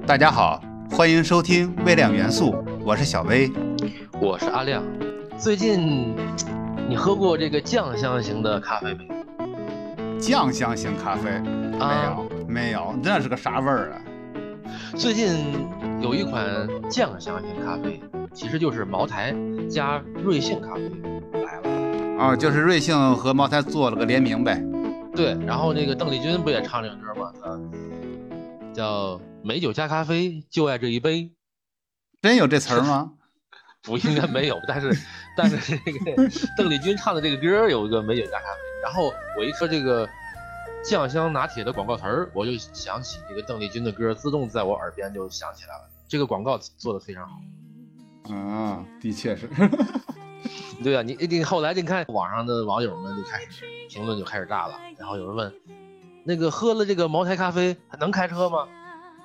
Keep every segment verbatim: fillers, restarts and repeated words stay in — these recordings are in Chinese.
大家好，欢迎收听微量元素，我是小薇， 我是阿亮。最近你喝过这个酱香型的咖啡没？ 酱香型咖啡？没有， 啊、 没有，那是个啥味儿啊？ 最近有一款酱香型咖啡，其实就是茅台加瑞幸咖啡来了。 哦，就是瑞幸和茅台做了个联名呗。 对，然后那个邓丽君不也唱这个歌吗？他叫美酒加咖啡，就爱这一杯。 真有这词儿吗？ 不，应该没有，但是但是这个邓丽君唱的这个歌有一个美酒加咖啡。然后我一说这个酱香拿铁的广告词儿，我就想起这个邓丽君的歌，自动在我耳边就响起来了。这个广告做得非常好。 啊，的确是。 对啊，你你后来你看网上的网友们就开始评论就开始炸了，然后有人问，那个喝了这个茅台咖啡还能开车吗？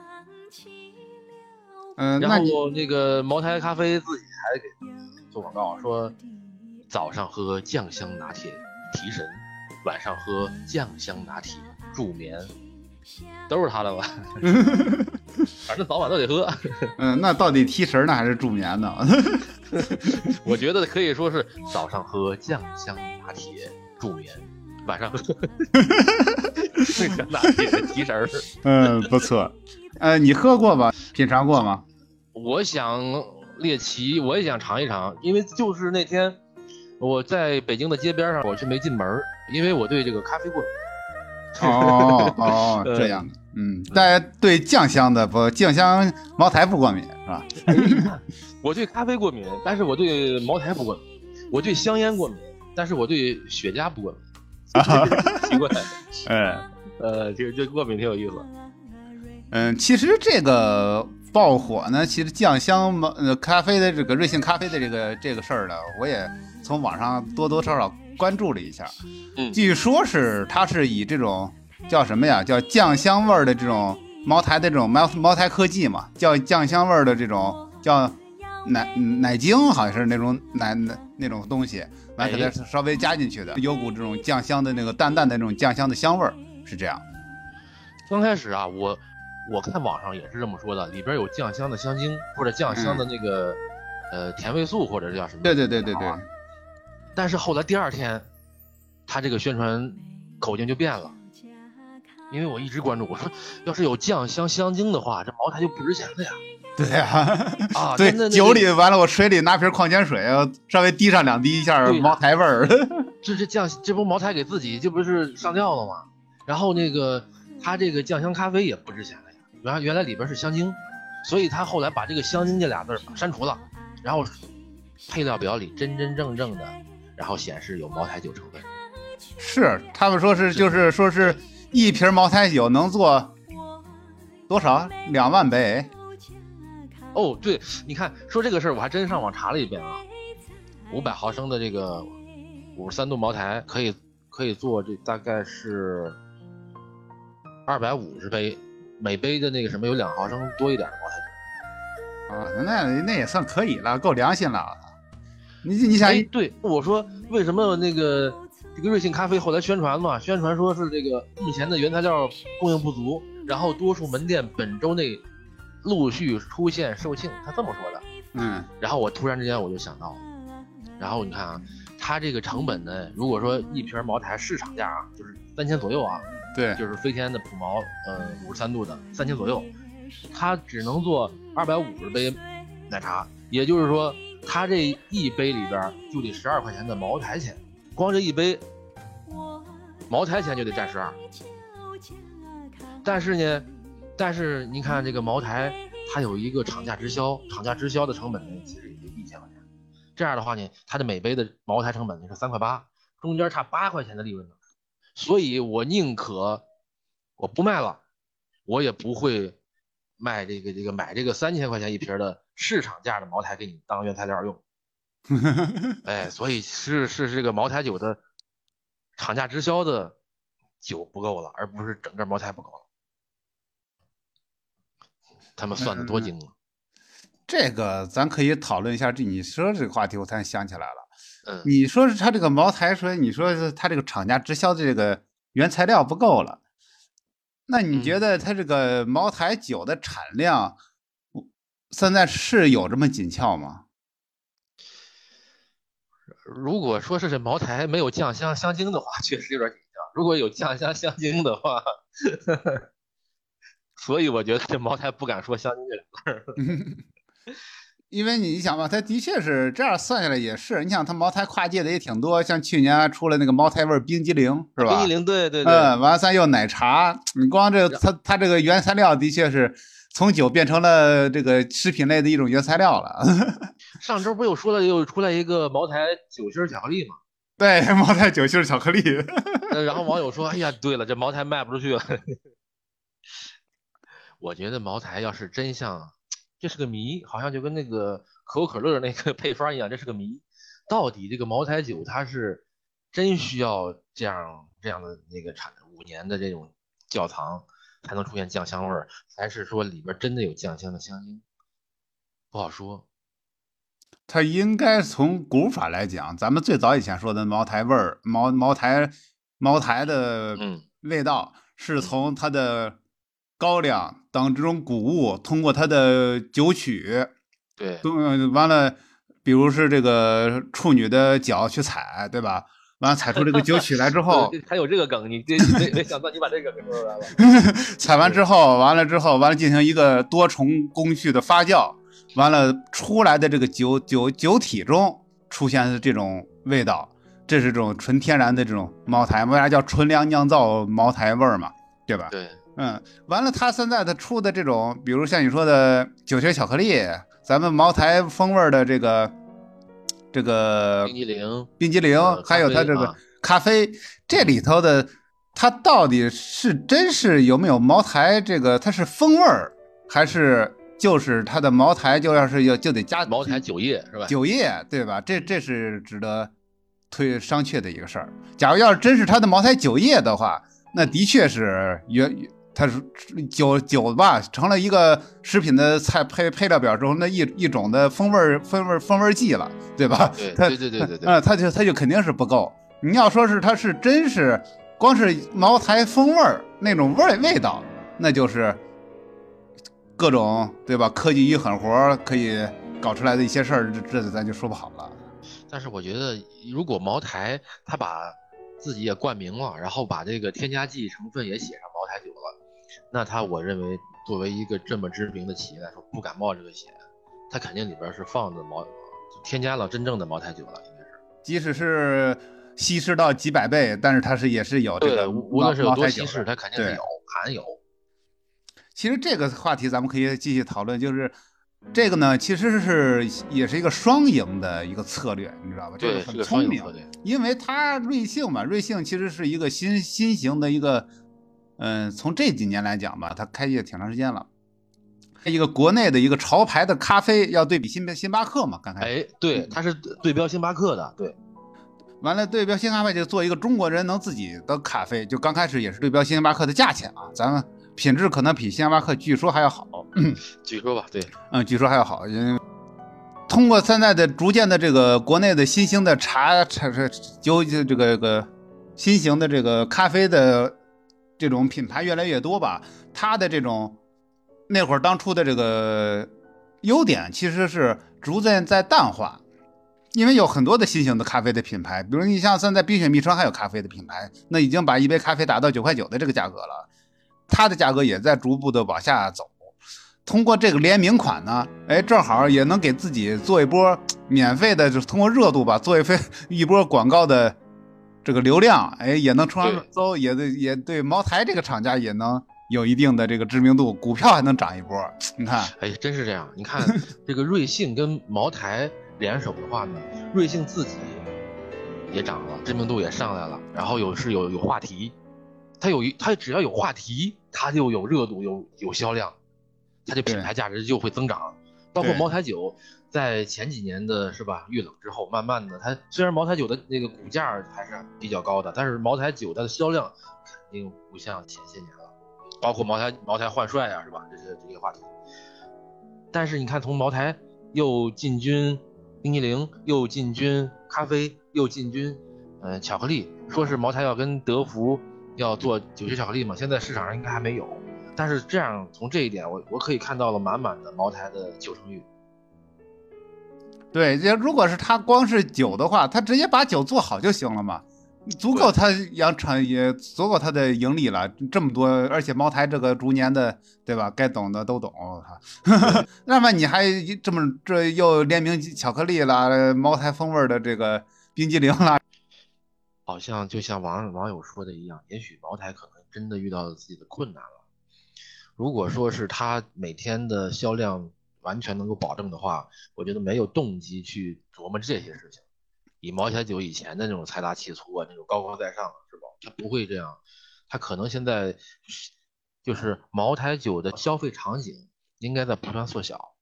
嗯、呃， 然那你后那个茅台咖啡自己还给做广告说，早上喝酱香拿铁提神，晚上喝酱香拿铁助眠，都是他的吧？反正早晚都得喝。 嗯，那到底提神呢还是助眠呢？ 我觉得可以说是早上喝酱香拿铁助眠，晚上喝那个拿铁提神。 嗯，不错。呃，你喝过吧？品尝过吗？ 我想猎奇，我也想尝一尝，因为就是那天我在北京的街边上，我是没进门，因为我对这个咖啡过敏。 哦哦，这样的。嗯，大家对酱香的不酱香茅台不过敏是吧？ 我对咖啡过敏，但是我对茅台不过敏；我对香烟过敏，但是我对雪茄不过敏。奇怪， 哎， 呃，这这过敏挺有意思。 嗯，其实这个爆火呢，其实酱香呃咖啡的这个瑞幸咖啡的这个这个事儿呢，我也从网上多多少少关注了一下。 嗯， 据说是它是以这种叫什么呀，叫酱香味儿的这种茅台的这种茅茅台科技嘛，叫酱香味儿的这种叫奶奶精，好像是那种奶那种东西，完给它稍微加进去的，有股这种酱香的那个淡淡的那种酱香的香味儿，是这样。 刚开始啊，我我看网上也是这么说的，里边有酱香的香精或者酱香的那个、嗯、呃甜味素或者叫什么？ 对对对对对。 但是后来第二天，他这个宣传口径就变了。因为我一直关注，我说要是有酱香香精的话，这茅台就不值钱了呀。 对呀、啊， 啊， 对， 那那酒里完了，我水里拿瓶矿泉水，稍微滴上两滴一下，茅台味儿。 这这酱，这不茅台给自己这不是上吊了吗？然后那个他这个酱香咖啡也不值钱了呀，原来原来里边是香精，所以他后来把这个香精这俩字删除了，然后配料表里真真正正的，然后显示有茅台酒成分。 是，他们说是就是说是。一瓶茅台酒能做多少？两万杯。 哦，对，你看说这个事儿，我还真上网查了一遍啊。五百毫升的这个五十三度茅台可以可以做这大概是二百五十杯，每杯的那个什么有两毫升多一点的茅台酒。啊，那那也算可以了，够良心了。你你想， 哎，对，我说为什么那个？这个瑞幸咖啡后来宣传嘛，宣传说是这个目前的原材料供应不足，然后多数门店本周内陆续出现售罄，他这么说的。 嗯， 然后我突然之间我就想到了，然后你看啊，它这个成本呢，如果说一瓶茅台市场价啊，就是三千左右啊， 对， 就是飞天的普茅，呃，五十三度的三千左右，它只能做二百五十杯奶茶，也就是说，它这一杯里边就得十二块钱的茅台钱。光这一杯茅台钱就得占十二，但是呢，但是你看这个茅台，它有一个厂价直销，厂价直销的成本呢，其实也就一千块钱。这样的话呢，它的每杯的茅台成本呢是三块八，中间差八块钱的利润呢。所以我宁可我不卖了，我也不会卖这个这个买这个三千块钱一瓶的市场价的茅台给你当原材料用。哎，所以是是这个茅台酒的厂价直销的酒不够了，而不是整个茅台不够了。他们算的多精啊！ 嗯、这个咱可以讨论一下。这你说这个话题，我突然想起来了。 嗯， 你说是他这个茅台，说你说是他这个厂家直销的这个原材料不够了， 那你觉得它这个茅台酒的产量，现在是有这么紧俏吗？ 如果说是这茅台没有酱香香精的话，确实有点紧张；如果有酱香香精的话，呵呵，所以我觉得这茅台不敢说香精这两个字。 因为你想吧，它的确是这样算下来也是，你想它茅台跨界的也挺多，像去年出了那个茅台味冰激凌，是吧？ 冰激凌，对对对。 嗯，完了咱又奶茶，你光这它它这个原材料的确是从酒变成了这个食品类的一种原材料了。 上周不又说了，又出来一个茅台酒心巧克力吗？ 对，茅台酒心巧克力。 然后网友说：“哎呀，对了，这茅台卖不出去了。”我觉得茅台要是真像，这是个谜，好像就跟那个可口可乐那个配方一样，这是个谜。到底这个茅台酒它是真需要这样这样的那个产五年的这种窖藏才能出现酱香味儿，还是说里边真的有酱香的香精？不好说。 它应该从古法来讲，咱们最早以前说的茅台味儿，茅茅台茅台的味道，是从它的高粱等这种谷物，通过它的酒曲， 对， 完了，比如是这个处女的脚去采，对吧？完了采出这个酒曲来之后， 还有这个梗，你没没想到你把这个给说出来了。 采完之后，完了之后，完了进行一个多重工序的发酵。完了出来的这个酒酒酒体中出现的这种味道，这是这种纯天然的这种茅台，为啥叫纯粮酿造茅台味儿嘛，对吧？ 对， 嗯，完了，它现在它出的这种，比如像你说的酒心巧克力，咱们茅台风味的这个这个冰激凌， 冰激凌， 呃、 还有它这个咖啡，啊、这里头的它到底是真是有没有茅台这个，它是风味儿还是？就是它的茅台就要是要就得加茅台酒液是吧？ 酒液对吧？这这是值得推商榷的一个事儿。假如要是真是它的茅台酒液的话，那的确是原它是酒酒吧成了一个食品的菜配配料表中的一一种的风味风味风味剂了，对吧？ 对对对对对对， 呃，它就它就肯定是不够。你要说是它是真是光是茅台风味那种味味道，那就是。各种对吧？科技与狠活可以搞出来的一些事儿，这咱就说不好了。 但是我觉得，如果茅台他把自己也冠名了，然后把这个添加剂成分也写上茅台酒了，那他我认为作为一个这么知名的企业来说，不敢冒这个险，他肯定里边是放的茅，添加了真正的茅台酒了，应该是。 即使是稀释到几百倍，但是它是也是有这个， 无论是有多稀释，它肯定是有含有。 其实这个话题咱们可以继续讨论，就是这个呢，其实是也是一个双赢的一个策略，你知道吧？ 对， 这个很聪明，因为它瑞幸嘛，瑞幸其实是一个新新型的一个，嗯、呃，从这几年来讲吧，它开业挺长时间了，一个国内的一个潮牌的咖啡要对比星星巴克嘛，刚开始， 哎，对，它是对标星巴克的，对。 完了，对标星巴克就做一个中国人能自己的咖啡，就刚开始也是对标星巴克的价钱啊，咱们。品质可能比星巴克据说还要好， 据说吧，对， 嗯，据说还要好，因为通过现在的逐渐的这个国内的新兴的茶茶酒这个这个新型的这个咖啡的这种品牌越来越多吧，它的这种那会儿当初的这个优点其实是逐渐在淡化，因为有很多的新型的咖啡的品牌，比如你像现在冰雪蜜橙还有咖啡的品牌，那已经把一杯咖啡打到九块九的这个价格了。它的价格也在逐步的往下走，通过这个联名款呢，哎，正好也能给自己做一波免费的，就是通过热度吧，做一飞一波广告的这个流量，哎，也能冲上热搜，也对也对茅台这个厂家也能有一定的这个知名度，股票还能涨一波。你看， 哎，真是这样。你看这个瑞幸跟茅台联手的话呢，瑞幸自己也涨了，知名度也上来了，然后有是有有话题。它有一，它只要有话题，它就有热度，有有销量，它的品牌价值就会增长。包括茅台酒，在前几年的是吧遇冷之后，慢慢的，它虽然茅台酒的那个股价还是比较高的，但是茅台酒它的销量肯定不像前些年了。包括茅台茅台换帅啊，是吧？这是这些话题。但是你看，从茅台又进军冰激凌，又进军咖啡，又进军呃巧克力，说是茅台要跟德芙。 要做酒心巧克力嘛，现在市场上应该还没有。但是这样从这一点，我我可以看到了满满的茅台的酒声誉。 对，这如果是他光是酒的话，他直接把酒做好就行了嘛，足够他养产也足够他的盈利了。这么多，而且茅台这个逐年的，对吧？该懂的都懂。那么你还这么这又联名巧克力啦，茅台风味的这个冰激凌啦， 好像就像网网友说的一样，也许茅台可能真的遇到了自己的困难了。如果说是他每天的销量完全能够保证的话，我觉得没有动机去琢磨这些事情。以茅台酒以前的那种财大气粗啊，那种高高在上，是吧？他不会这样，他可能现在就是茅台酒的消费场景应该在不断缩小。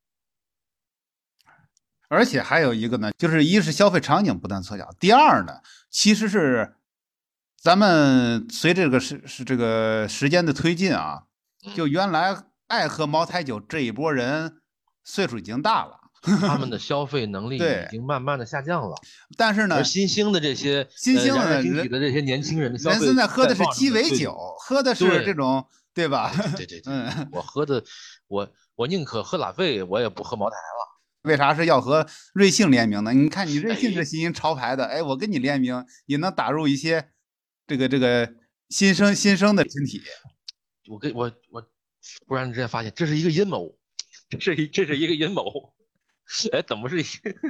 而且还有一个呢，就是一是消费场景不断缩小，第二呢，其实是咱们随这个是是这个时间的推进啊，就原来爱喝茅台酒这一波人岁数已经大了， 他们的消费能力已经慢慢的下降了。 但是呢， 而新兴的这些新兴的人群体的这些年轻人的消费， 人现在喝的是鸡尾酒，喝的是这种，对吧？ 对对对，嗯，我喝的，我我宁可喝拉菲，我也不喝茅台了。 为啥是要和瑞幸联名呢？你看你瑞幸是新兴潮牌的，哎，我跟你联名也能打入一些这个这个新生新生的群体。 我跟我我忽然之间发现这是一个阴谋，这是一这是一个阴谋。哎，怎么是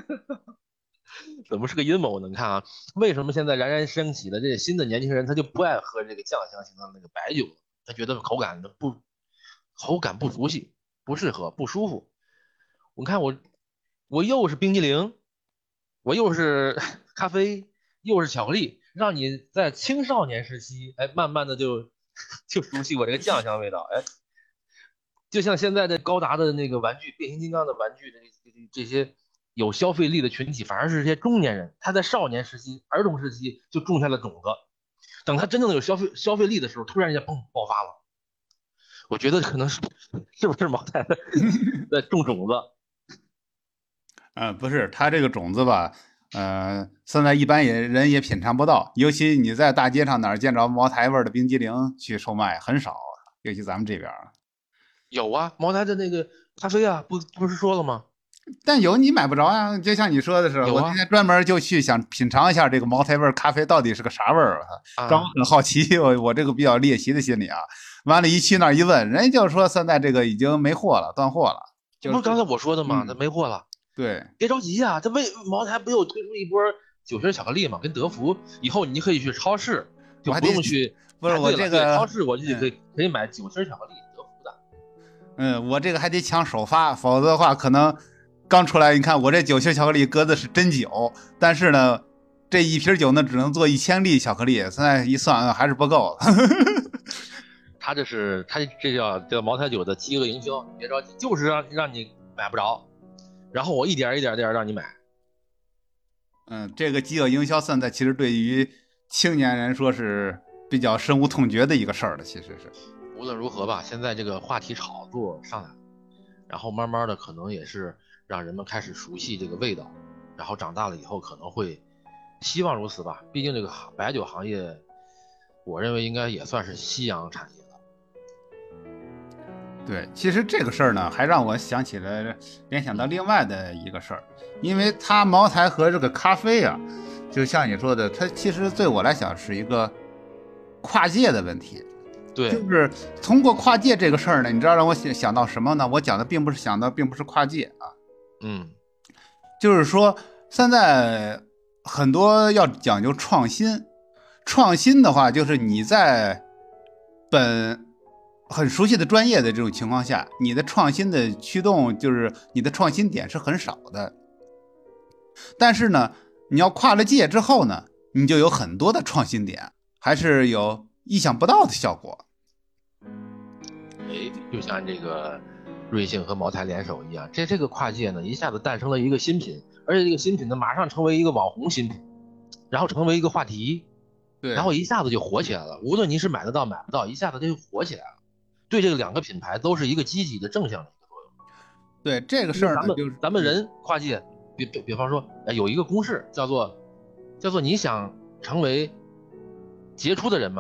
怎么是个阴谋呢？你看啊，为什么现在冉冉升起的这些新的年轻人，他就不爱喝这个酱香型的那个白酒？他觉得口感不口感不熟悉，不适合，不舒服。我看我我又是冰激凌，我又是咖啡，又是巧克力，让你在青少年时期，哎，慢慢的就就熟悉我这个酱香味道，哎。就像现在的高达的那个玩具，变形金刚的玩具的这些有消费力的群体，反而是这些中年人，他在少年时期、儿童时期就种下了种子，等他真正有消费消费力的时候，突然间砰爆发了。我觉得可能是是不是茅台在种种子？ 呃，不是，他这个种子吧，呃，现在一般也人也品尝不到，尤其你在大街上哪儿见着茅台味的冰激凌去售卖很少，尤其咱们这边。 有啊，茅台的那个咖啡啊，不不是说了吗？ 但有你买不着呀，就像你说的是， 啊、 我今天专门就去想品尝一下这个茅台味咖啡到底是个啥味儿，让我很好奇，我我这个比较猎奇的心理啊。完了，一去那儿一问，人家就说现在这个已经没货了，断货了。 这不是刚才我说的吗？它、嗯、没货了。 对， 别着急啊，这为茅台不又推出一波酒心巧克力嘛？跟德芙，以后你可以去超市，就不用去。 不是我这个超市，我就可以、嗯、可以买酒心巧克力。 嗯，我这个还得抢首发，否则的话可能刚出来，你看我这酒心巧克力搁的是真酒，但是呢，这一瓶酒呢只能做一千粒巧克力，现在一算还是不够。 他这是他这叫叫茅台酒的饥饿营销，别着急，就是让让你买不着，然后我一点一点点让你买。 嗯，这个饥饿营销现在其实对于青年人说是比较深恶痛绝的一个事儿了，其实是。 无论如何吧，现在这个话题炒作上来了，然后慢慢的可能也是让人们开始熟悉这个味道，然后长大了以后可能会希望如此吧。毕竟这个白酒行业，我认为应该也算是夕阳产业了。 对，其实这个事儿呢，还让我想起了联想到另外的一个事儿，因为它茅台和这个咖啡啊，就像你说的，它其实对我来讲是一个跨界的问题。 对， 就是通过跨界这个事儿呢，你知道让我想想到什么呢？我讲的并不是想到，并不是跨界啊， 嗯， 就是说现在很多要讲究创新，创新的话，就是你在本很熟悉的专业的这种情况下，你的创新的驱动就是你的创新点是很少的，但是呢，你要跨了界之后呢，你就有很多的创新点，还是有意想不到的效果。 哎，就像这个瑞幸和茅台联手一样，这这个跨界呢，一下子诞生了一个新品，而且这个新品呢，马上成为一个网红新品，然后成为一个话题， 对， 然后一下子就火起来了。无论你是买得到买不到，一下子就火起来了，对这个两个品牌都是一个积极的正向的一个作用。 对这个事儿呢， 就是咱们人跨界，比比比方说，有一个公式叫做叫做你想成为杰出的人嘛，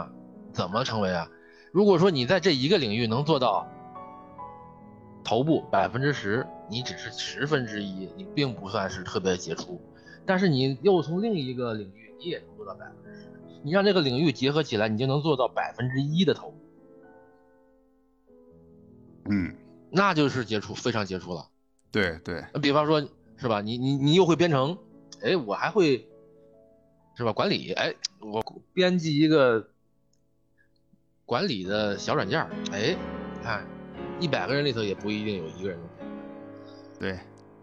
怎么成为啊？如果说你在这一个领域能做到头部百分之十，你只是十分之一，你并不算是特别杰出。但是你又从另一个领域，你也能做到百分之十，你让这个领域结合起来，你就能做到百分之一的头部。 嗯， 那就是杰出，非常杰出了。 对对， 比方说，是吧？你你你又会编程，哎，我还会，是吧？管理，哎，我编辑一个管理的小软件，哎，你看，一百个人里头也不一定有一个人能编。 对。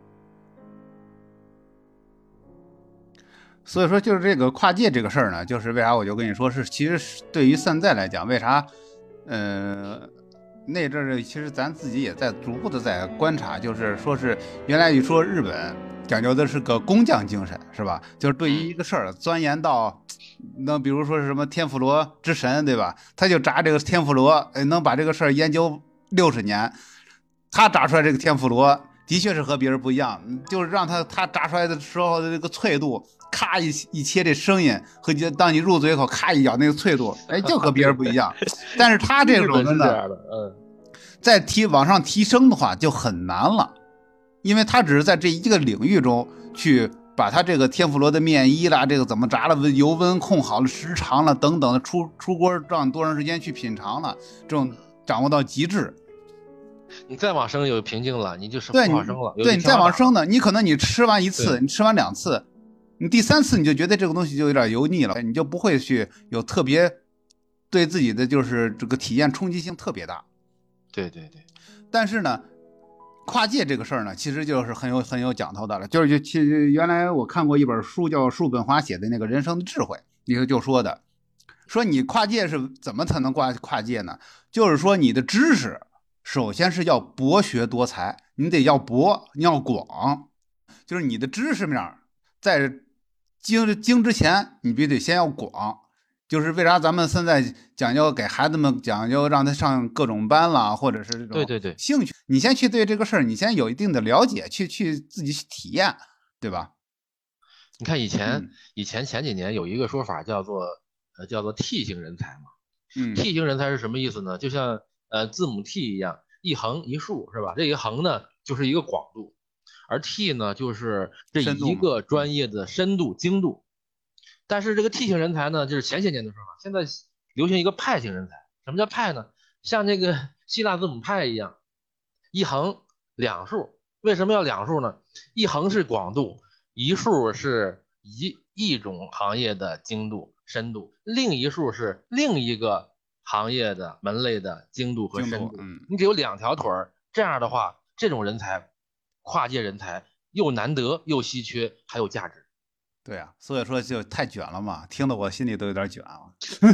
所以说，就是这个跨界这个事儿呢，就是为啥我就跟你说是，其实是对于现在来讲，为啥，呃，那阵儿其实咱自己也在逐步的在观察，就是说是原来一说日本讲究的是个工匠精神，是吧？就是对于一个事儿钻研到，那比如说是什么天妇罗之神，对吧？他就炸这个天妇罗，能把这个事儿研究六十年，他炸出来这个天妇罗的确是和别人不一样，就是让他他炸出来的时候的这个脆度。咔一一切这声音和当你入嘴口咔一咬那个脆度，哎，就和别人不一样。但是他这种的呢， 嗯， 再提往上提升的话就很难了，因为他只是在这一个领域中去把他这个天妇罗的面衣啦，这个怎么炸了，油温控好了，时长了等等的，出出锅让多长时间去品尝了，这种掌握到极致。 你再往升有瓶颈了，你就是对， 往升了。 对你再往升呢，你可能你吃完一次，你吃完两次。你第三次你就觉得这个东西就有点油腻了，你就不会去有特别对自己的就是这个体验冲击性特别大。 对对对。 但是呢，跨界这个事儿呢，其实就是很有很有讲头的了。就是就其实原来我看过一本书，叫叔本华写的那个《人生的智慧》，里头就说的，说你跨界是怎么才能跨跨界呢？就是说你的知识首先是要博学多才，你得要博，你要广，就是你的知识面在精精之前，你必须得先要广，就是为啥咱们现在讲究给孩子们讲究让他上各种班啦，或者是这种对对对兴趣，你先去对这个事儿，你先有一定的了解，去去自己去体验，对吧？ 你看以前、 嗯、 以前前几年有一个说法叫做呃叫做 T 型人才嘛， 嗯 ，T 型人才是什么意思呢？就像呃字母 T 一样，一横一竖是吧？这一横呢就是一个广度。而 T 呢，就是这一个专业的深度、精度。但是这个 T 型人才呢，就是前些年的说法，现在流行一个派型人才。什么叫派呢？像这个希腊字母派一样，一横两竖。为什么要两竖呢？一横是广度，一竖是一一种行业的精度、深度，另一竖是另一个行业的门类的精度和深度。 嗯、 你只有两条腿儿，这样的话，这种人才。跨界人才又难得又稀缺，还有价值。 对啊，所以说就太卷了嘛，听得我心里都有点卷啊。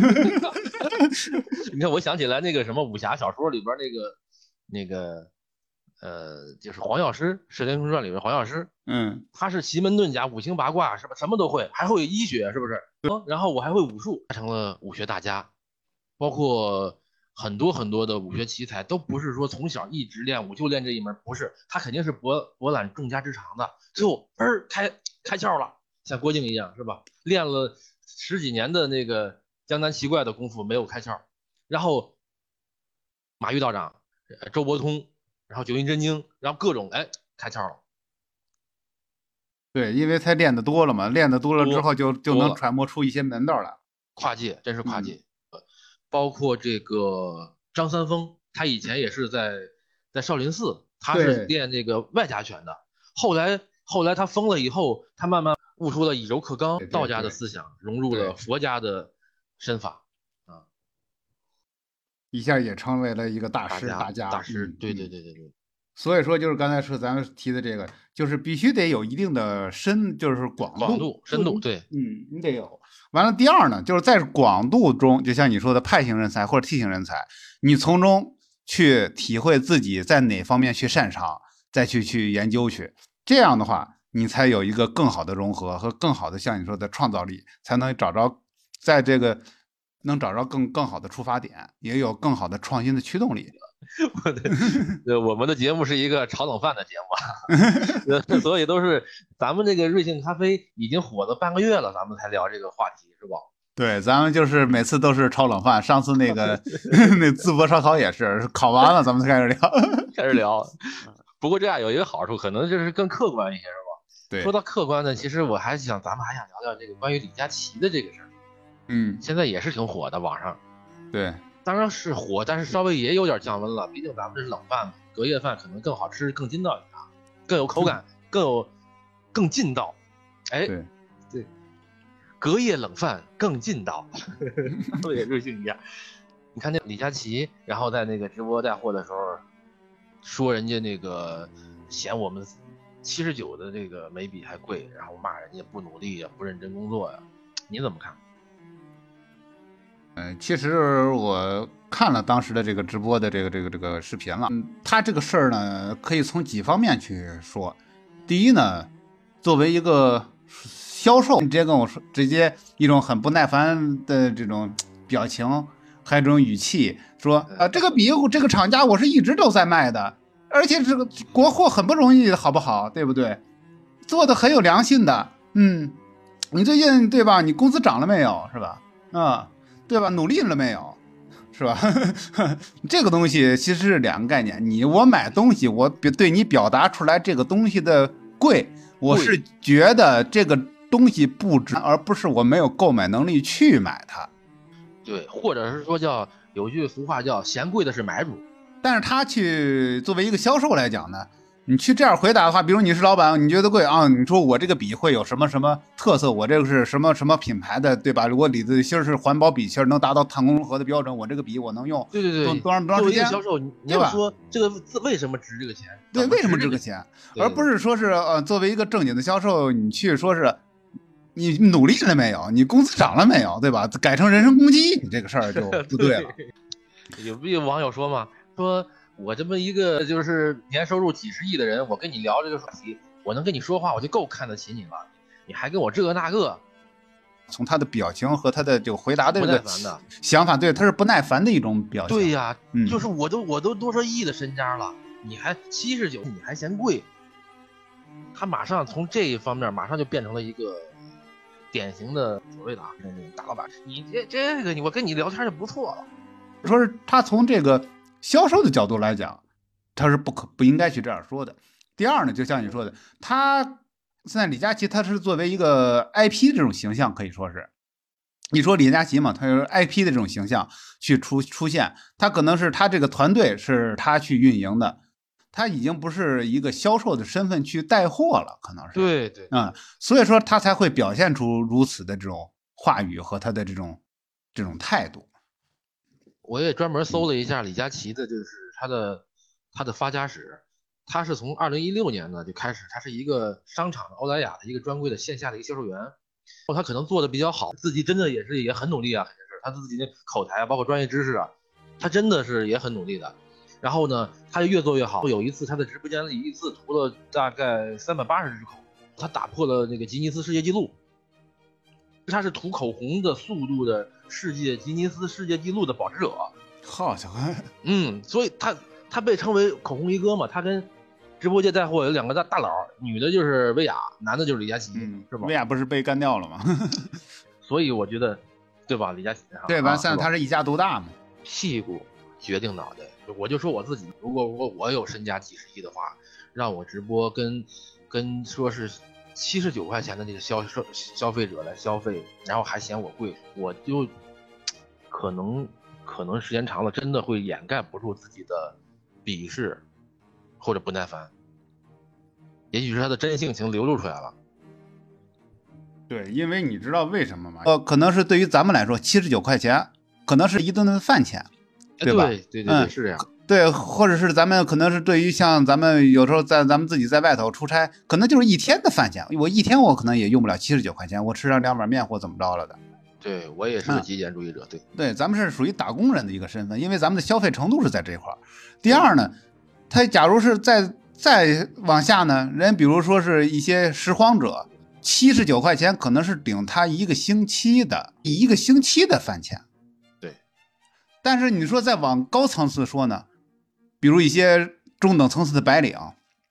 你看，我想起来那个什么武侠小说里边那个那个呃，就是黄药师，《射雕英雄传》里边黄药师， 嗯， 他是奇门遁甲、五行八卦，是吧？什么都会，还会医学，是不是？嗯，然后我还会武术，成了武学大家，包括。很多很多的武学奇才都不是说从小一直练武就练这一门，不是，他肯定是博博览众家之长的，最后嘣开开窍了，像郭靖一样是吧？练了十几年的那个江南奇怪的功夫没有开窍，然后马玉道长、周伯通，然后九阴真经，然后各种哎开窍了。 对，因为他练的多了嘛，练的多了之后就就能揣摩出一些门道来。 跨界真是跨界。嗯，包括这个张三丰，他以前也是在在少林寺，他是练这个外家拳的。后来后来他疯了以后，他慢慢悟出了以柔克刚道家的思想，融入了佛家的身法啊， 一下也成为了一个大师大家大师。对对对对对。 所以说，就是刚才说咱们提的这个，就是必须得有一定的深，就是广度、 广度、深度，对， 嗯，你得有。完了，第二呢，就是在广度中，就像你说的派型人才或者 T 型人才，你从中去体会自己在哪方面去擅长，再去去研究去。这样的话，你才有一个更好的融合和更好的像你说的创造力，才能找着在这个能找着更更好的出发点，也有更好的创新的驱动力。 对，我们的节目是一个炒冷饭的节目啊，所以都是咱们这个瑞幸咖啡已经火了半个月了，咱们才聊这个话题，是吧？ 对，咱们就是每次都是炒冷饭，上次那个那淄博烧烤也是烤完了咱们才开始聊， 开始聊。不过这样有一个好处，可能就是更客观一些，是吧？ 对， 说到客观呢，其实我还想，咱们还想聊聊这个关于李佳琦的这个事儿。 嗯， 现在也是挺火的，网上。 对， 当然是火，但是稍微也有点降温了。毕竟咱们这是冷饭嘛，隔夜饭可能更好吃、更筋道一点，更有口感、更有更劲道。哎， 对对，隔夜冷饭更劲道，我也瑞幸一样。你看那李佳琦，然后在那个直播带货的时候，说人家那个嫌我们七十九的这个眉笔还贵，然后骂人家不努力呀、不认真工作呀，你怎么看？ 嗯、呃，其实我看了当时的这个直播的这个这个这个视频了，嗯，他这个事儿呢，可以从几方面去说。第一呢，作为一个销售，你直接跟我说，直接一种很不耐烦的这种表情，还有这种语气，说啊、呃，这个笔这个厂家我是一直都在卖的，而且这个国货很不容易，好不好？对不对？做的很有良心的，嗯，你最近对吧？你工资涨了没有？是吧？啊、嗯，对吧？努力了没有？是吧？这个东西其实是两个概念。你我买东西，我对你表达出来这个东西的贵，我是觉得这个东西不值，而不是我没有购买能力去买它。 对，或者是说叫有句俗话叫嫌贵的是买主。 但是他去作为一个销售来讲呢，你去这样回答的话，比如你是老板，你觉得贵啊？你说我这个笔会有什么什么特色？我这个是什么什么品牌的，对吧？如果李子芯是环保笔芯，能达到碳中和的标准，我这个笔我能用对对对多少多长时间？ 销售，你要说这个为什么值这个钱？ 对，为什么值这个钱？而不是说是呃，作为一个正经的销售，你去说是你努力了没有？你工资涨了没有？对吧？改成人身攻击，你这个事儿就不对了。 有不有网友说嘛，说我这么一个就是年收入几十亿的人，我跟你聊这个话题，我能跟你说话，我就够看得起你了，你还跟我这个那个。 从他的表情和他的这个回答的这个想法，对，他是不耐烦的一种表现。 对呀，嗯、就是我都我都多少亿的身家了，你还七十九，你还嫌贵。他马上从这一方面，马上就变成了一个典型的所谓的啊那种大老板。你这这个，我跟你聊天就不错了。 说是他从这个销售的角度来讲，他是不可不应该去这样说的。第二呢，就像你说的，他现在李佳琦他是作为一个 I P 这种形象，可以说是，你说李佳琦嘛，他是 I P 的这种形象去出出现，他可能是他这个团队是他去运营的，他已经不是一个销售的身份去带货了，可能是。 对对， 嗯，所以说他才会表现出如此的这种话语和他的这种这种态度。 我也专门搜了一下李佳琦的，就是他的他的发家史。他是从二零一六年呢就开始，他是一个商场的欧莱雅的一个专柜的线下的一个销售员。他可能做的比较好，自己真的也是也很努力啊，肯定是他自己的口才包括专业知识啊，他真的是也很努力的。然后呢，他就越做越好。有一次他在直播间里一次涂了大概三百八十支口，他打破了那个吉尼斯世界纪录。他是涂口红的速度的世界吉尼斯世界纪录的保持者。 好家伙， 嗯，所以他他被称为口红一哥嘛。他跟直播界带货有两个大大佬，女的就是薇娅，男的就是李佳琦， 嗯， 是吧？ 薇娅不是被干掉了吗？ 所以我觉得，对吧？李佳琦对，完散他是一家独大嘛， 屁股决定脑袋。我就说我自己，如果我我有身家几十亿的话，让我直播跟跟说是七十九块钱的这个消消消费者来消费，然后还嫌我贵，我就可能可能时间长了，真的会掩盖不住自己的鄙视或者不耐烦，也许是他的真性情流露出来了。 对，因为你知道为什么吗？呃，可能是对于咱们来说，七十九块钱可能是一顿的饭钱，对吧？ 对对对对，嗯、是这样。 对，或者是咱们可能是对于像咱们有时候在咱们自己在外头出差，可能就是一天的饭钱。我一天我可能也用不了七十九块钱，我吃上两碗面或怎么着了的。 对，我也是个极简主义者。嗯、对对，咱们是属于打工人的一个身份，因为咱们的消费程度是在这块儿。第二呢，他假如是再再往下呢，人比如说是一些拾荒者，七十九块钱可能是顶他一个星期的一个星期的饭钱。 对， 但是你说再往高层次说呢？比如一些中等层次的白领，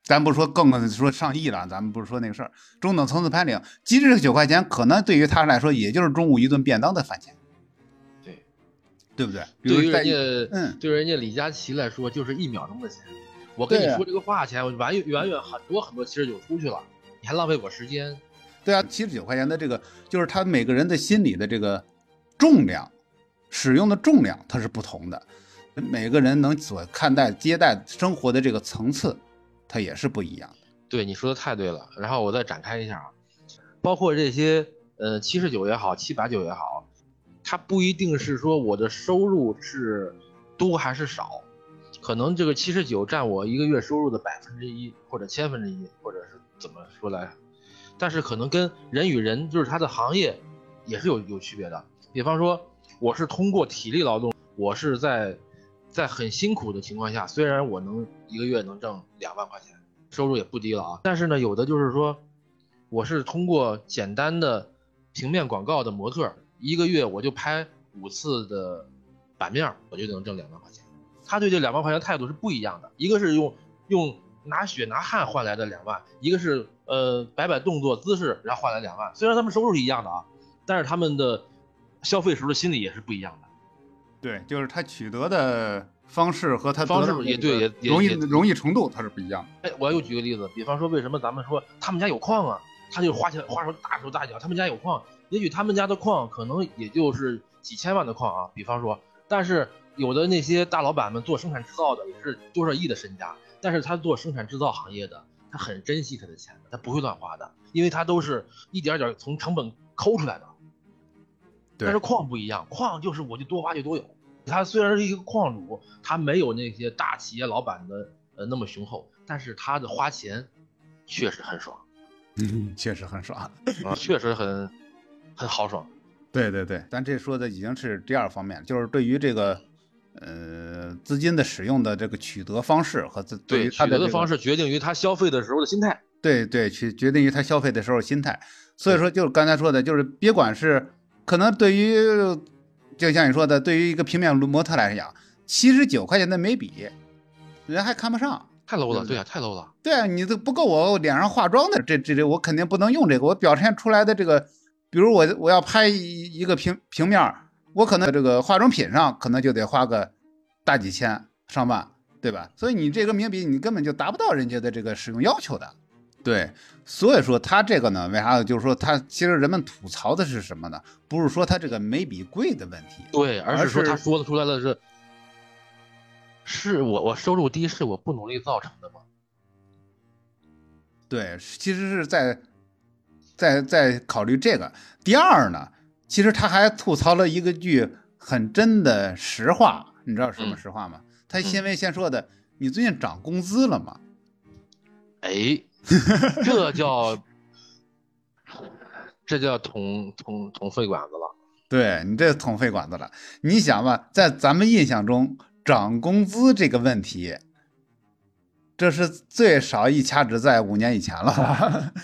咱不说更说上亿了，咱们不是说那个事儿，中等层次白领，即使是九块钱，可能对于他来说，也就是中午一顿便当的饭钱。 对， 对不对？ 对于人家， 嗯， 对人家李佳琦来说，就是一秒钟的钱。我跟你说这个话钱，我远远远很多很多七十九出去了，你还浪费我时间。 对啊，七十九块钱的这个，就是他每个人的心理的这个重量，使用的重量，它是不同的。每个人能所看待、接待生活的这个层次，它也是不一样的。 对，你说的太对了。然后我再展开一下啊，包括这些呃七十九也好，七百九也好，它不一定是说我的收入是多还是少。可能这个七十九占我一个月收入的百分之一，或者千分之一，或者是怎么说来，但是可能跟人与人，就是他的行业也是有有区别的。比方说，我是通过体力劳动，我是在在很辛苦的情况下，虽然我能一个月能挣两万块钱，收入也不低了啊，但是呢，有的就是说，我是通过简单的平面广告的模特，一个月我就拍五次的版面，我就能挣两万块钱。他对这两万块钱态度是不一样的，一个是用用拿血拿汗换来的两万，一个是呃摆摆动作姿势然后换来两万。虽然他们收入是一样的啊，但是他们的消费时候的心理也是不一样的。 对，就是他取得的方式和他方式也对，也容易容易程度它是不一样的。 哎，我又举个例子，比方说为什么咱们说他们家有矿啊，他就花钱花手大手大脚，他们家有矿，也许他们家的矿可能也就是几千万的矿啊，比方说，但是有的那些大老板们做生产制造的也是多少亿的身家，但是他做生产制造行业的，他很珍惜他的钱的，他不会乱花的，因为他都是一点点从成本抠出来的。但是矿不一样，矿就是我就多挖就多有。他虽然是一个矿主，他没有那些大企业老板的呃那么雄厚，但是他的花钱确实很爽。 嗯，确实很爽啊，确实很很豪爽。 对对对，咱这说的已经是第二方面，就是对于这个呃资金的使用的这个取得方式和对于他的、 这个、取得的方式决定于他消费的时候的心态。 对对，决决定于他消费的时候心态。所以说，就是刚才说的，就是别管是可能对于，就像你说的，对于一个平面模特来讲，七十九块钱的眉笔，人还看不上， 太 low 了。对啊，太 low 了。 对啊，你这不够我脸上化妆的，这这这我肯定不能用这个，我表现出来的这个。比如我我要拍一个平平面，我可能这个化妆品上可能就得花个大几千上万，对吧？所以你这个眉笔你根本就达不到人家的这个使用要求的。对，所以说他这个呢，为啥就是说他其实人们吐槽的是什么呢？不是说他这个眉笔贵的问题， 对，而是说他说的出来的是，是我我收入低是我不努力造成的吗？ 对，其实是在。在在考虑这个。第二呢，其实他还吐槽了一个句很真的实话，你知道什么实话吗？嗯、他先为先说的，你最近涨工资了吗？ 哎，这叫这叫捅捅捅肺管子了。 对，你这捅肺管子了。你想吧，在咱们印象中，涨工资这个问题，这是最少一掐指在五年以前了。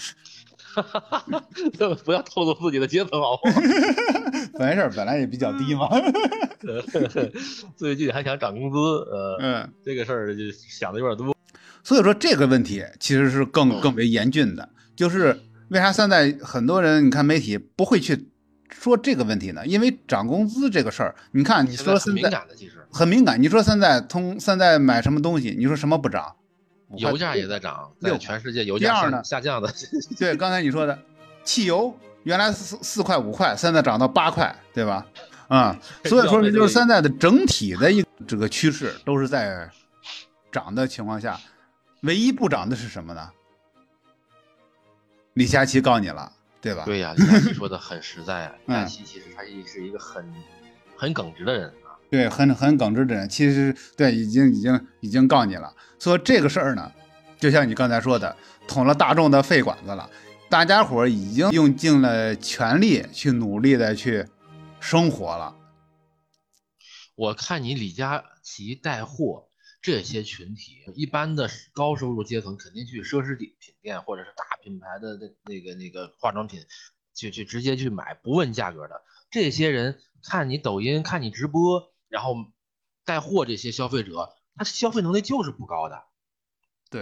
不要透露自己的阶层好不好？ 没事，本来也比较低嘛。 最近还想涨工资，呃，嗯，这个事儿就想的有点多。 所以说这个问题其实是更更为严峻的，就是为啥现在很多人你看媒体不会去说这个问题呢？因为涨工资这个事儿，你看你说现在很敏感的，其实很敏感。你说现在通现在买什么东西，你说什么不涨？ 油价也在涨，在全世界油价下下降的。 对，刚才你说的，汽油原来四四块五块，现在涨到八块，对吧？啊、嗯，所以说就是现在的整体的一个这个趋势都是在涨的情况下，唯一不涨的是什么呢？李佳琦告你了，对吧？ 对呀、啊，李佳琦说的很实在啊。李佳琦其实他是一个很很耿直的人啊。 对，很很耿直的人，其实对已经已经已经告你了。所以这个事儿呢，就像你刚才说的，捅了大众的肺管子了。大家伙已经用尽了全力去努力的去生活了。 我看你李佳琦带货这些群体，一般的高收入阶层肯定去奢侈品店或者是大品牌的那个那个化妆品，去去直接去买，不问价格的。这些人看你抖音，看你直播。然后带货这些消费者，他消费能力就是不高的。 对，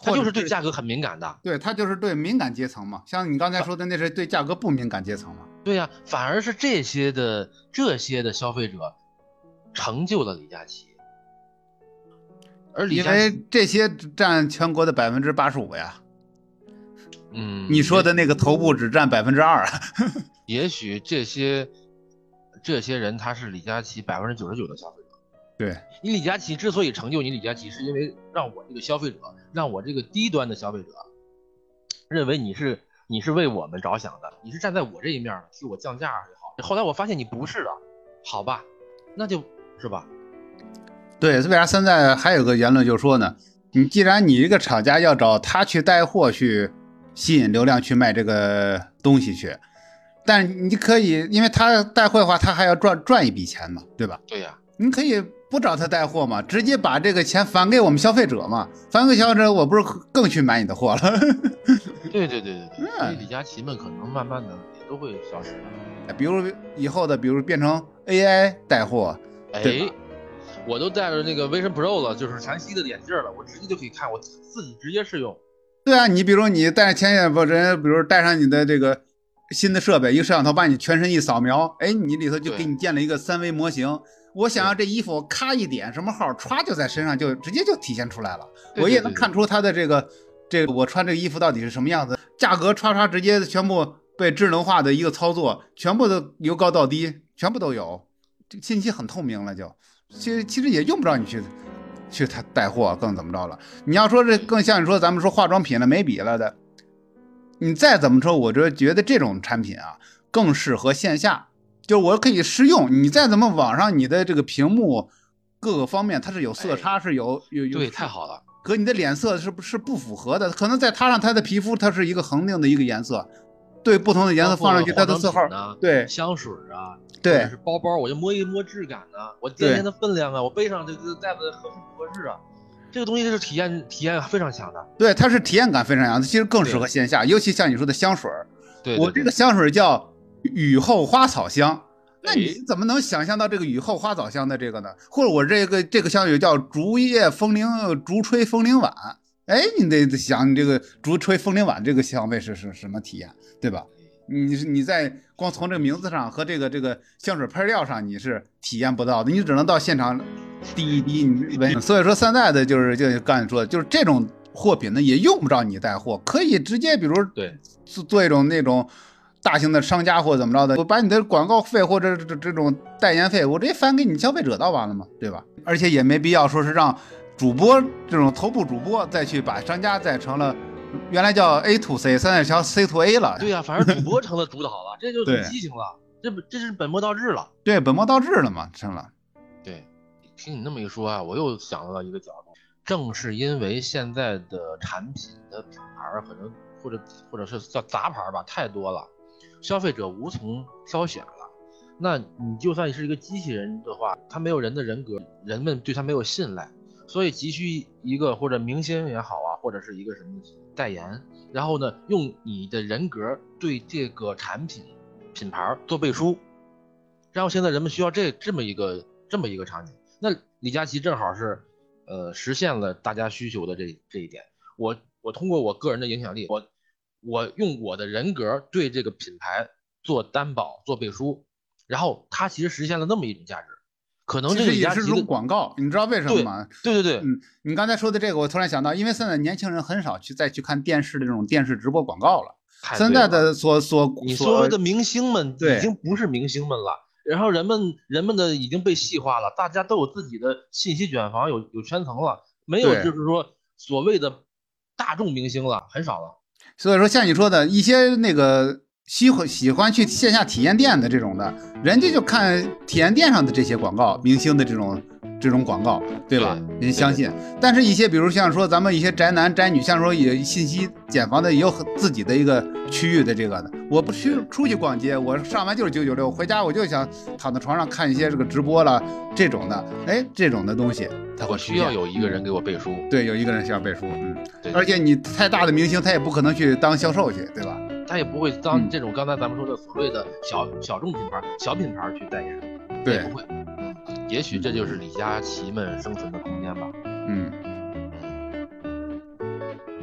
他就是对价格很敏感的。 对，他就是对敏感阶层嘛，像你刚才说的那是对价格不敏感阶层嘛。 对呀、啊，反而是这些的这些的消费者成就了李佳琦，而李佳琦因为这些占全国的百分之八十五呀。 嗯， 你说的那个头部只占百分之二。 也许这些这些人他是李佳琦百分之九十九的消费者。 对， 你李佳琦之所以成就你李佳琦，是因为让我这个消费者，让我这个低端的消费者认为你是你是为我们着想的，你是站在我这一面的，替我降价也好。后来我发现你不是的，好吧，那就是吧。 对，为啥现在还有个言论就是说呢？你既然你一个厂家要找他去带货去吸引流量去卖这个东西去，但你可以，因为他带货的话，他还要赚赚一笔钱嘛，对吧？ 对呀、啊， 你可以不找他带货嘛，直接把这个钱返给我们消费者嘛，返给消费者，我不是更去买你的货了？ 对对对对对，所以李佳琦们可能慢慢的也都会消失的。 比如以后的，比如变成 A I 带货， 哎，我都带着那个 Vision Pro 了，就是全息的眼镜了，我直接就可以看，我自己直接试用。 对啊，你比如你带着前眼不人，比如带上你的这个新的设备，一个摄像头把你全身一扫描，哎，你里头就给你建了一个三维模型。我想要这衣服，咔一点什么号，歘就在身上就直接就体现出来了。 对对对对， 我也能看出它的这个这个我穿这个衣服到底是什么样子，价格歘歘直接全部被智能化的一个操作，全部都由高到低，全部都有，这信息很透明了就。其实其实也用不着你去去他带货更怎么着了。你要说这更像你说咱们说化妆品了眉笔了的，你再怎么说，我就觉得这种产品啊更适合线下，就我可以试用。你再怎么网上你的这个屏幕各个方面它是有色差，是有有有对，太好了， 和你的脸色是不是不符合的？可能在它上它的皮肤它是一个恒定的一个颜色，对不同的颜色放上去它的色号，对香水啊。 对， 是包包，我就摸一摸质感啊，我垫垫的分量啊，我背上这个袋子合适不合适啊？这个东西是体验体验非常强的。 对，它是体验感非常强，其实更适合线下，尤其像你说的香水。 对，对对， 我这个香水叫雨后花草香，那你怎么能想象到这个雨后花草香的这个呢？或者我这个这个香水叫竹叶风铃竹吹风铃晚，哎，你得想你这个竹吹风铃晚这个香味是是什么体验，对吧？你是你在光从这个名字上和这个这个香水配料上你是体验不到的，你只能到现场滴一滴你闻。所以说现在的就是就刚才说的，就是这种货品呢也用不着你带货，可以直接比如对做一种那种大型的商家或怎么着的，我把你的广告费或者这这种代言费我直接返给你消费者倒完了嘛，对吧？而且也没必要说是让主播这种头部主播再去把商家再成了。原来叫 A to C， 现在叫 C to A 了。 对呀、啊，反正主播成了主导了，这就很畸形了，这这是本末倒置了。 对，本末倒置了嘛，成了。 对，听你那么一说啊，我又想到一个角度，正是因为现在的产品的品牌可能或者或者是叫杂牌吧，太多了，消费者无从挑选了。那你就算是一个机器人的话，他没有人的人格，人们对他没有信赖，所以急需一个或者明星也好啊，或者是一个什么代言，然后呢，用你的人格对这个产品品牌做背书，然后现在人们需要这这么一个这么一个场景，那李佳琦正好是呃实现了大家需求的这这一点。我我通过我个人的影响力，我我用我的人格对这个品牌做担保做背书，然后它其实实现了那么一种价值。可能这个也是种广告，你知道为什么吗？ 对对对对， 嗯，你刚才说的这个，我突然想到，因为现在年轻人很少去再去看电视的这种电视直播广告了。现在的所所你所谓的明星们已经不是明星们了，然后人们人们的已经被细化了，大家都有自己的信息卷房，有有圈层了，没有就是说所谓的大众明星了，很少了。 所以说，像你说的一些那个。喜欢喜欢去线下体验店的这种的，人家就看体验店上的这些广告，明星的这种这种广告，对吧？人相信。但是，一些比如像说咱们一些宅男宅女，像说也信息茧房的，也有自己的一个区域的这个的。我不去出去逛街，我上完就是九九六，回家我就想躺在床上看一些这个直播了这种的，哎，这种的东西，它会需要有一个人给我背书。 对，有一个人需要背书，嗯，而且你太大的明星，他也不可能去当销售去，对吧？ 他也不会当这种刚才咱们说的所谓的小小众品牌、小品牌去代言， 对， 也不会。嗯，也许这就是李佳琦们生存的空间吧。 嗯。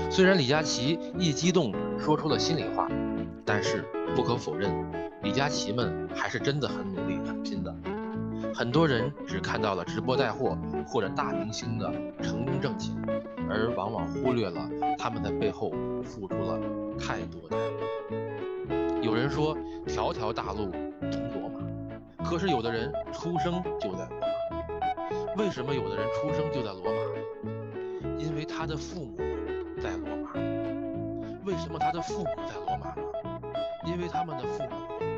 虽然李佳琦一激动说出了心里话，但是不可否认，李佳琦们还是真的很努力很拼的。很多人只看到了直播带货或者大明星的成功挣钱，而往往忽略了他们在背后付出了太多太多。有人说条条大路通罗马，可是有的人出生就在罗马。为什么有的人出生就在罗马？因为他的父母在罗马。为什么他的父母在罗马呢？因为他们的父母